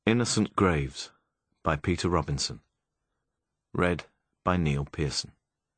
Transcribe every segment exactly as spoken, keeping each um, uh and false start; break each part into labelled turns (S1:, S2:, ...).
S1: Innocent Graves by Peter Robinson. Read by Neil Pearson.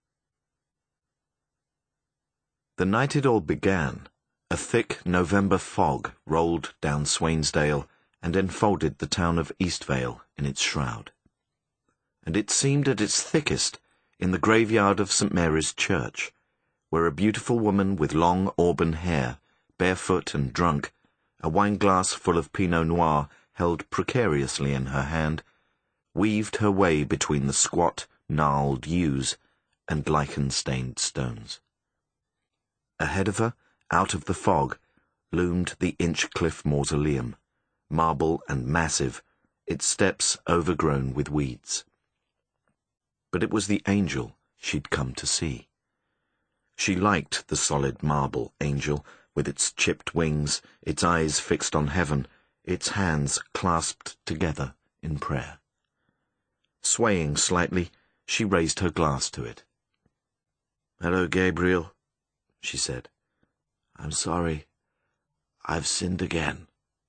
S1: The night it all began, a thick November fog rolled down Swainsdale and enfolded the town of Eastvale in its shroud. And it seemed at its thickest in the graveyard of St Mary's Church, where a beautiful woman with long auburn hair, barefoot and drunk, a wineglass full of Pinot Noir held precariously in her hand, weaved her way between the squat, gnarled yews and lichen-stained stones. Ahead of her, out of the fog, loomed the Inchcliffe Mausoleum, marble and massive, its steps overgrown with weeds. But it was the angel she'd come to see. She liked the solid marble angel, with its chipped wings, its eyes fixed on heaven, its hands clasped together in prayer. Swaying slightly, she raised her glass to it. "Hello, Gabriel," she said. "I'm sorry. I've sinned again."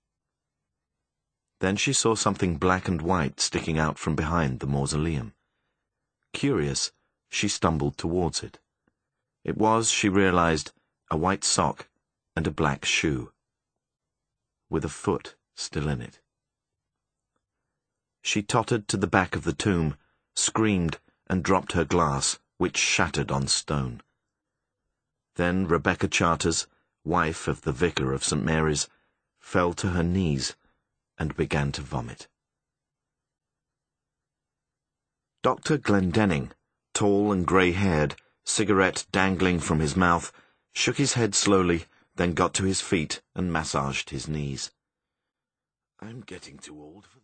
S1: Then she saw something black and white sticking out from behind the mausoleum. Curious, she stumbled towards it. It was, she realized, a white sock and a black shoe, with a foot still in it. She tottered to the back of the tomb, screamed, and dropped her glass, which shattered on stone. Then Rebecca Charters, wife of the vicar of St Mary's, fell to her knees and began to vomit. Doctor Glendenning, tall and grey-haired, cigarette dangling from his mouth, shook his head slowly, then got to his feet and massaged his knees. "I'm getting too old for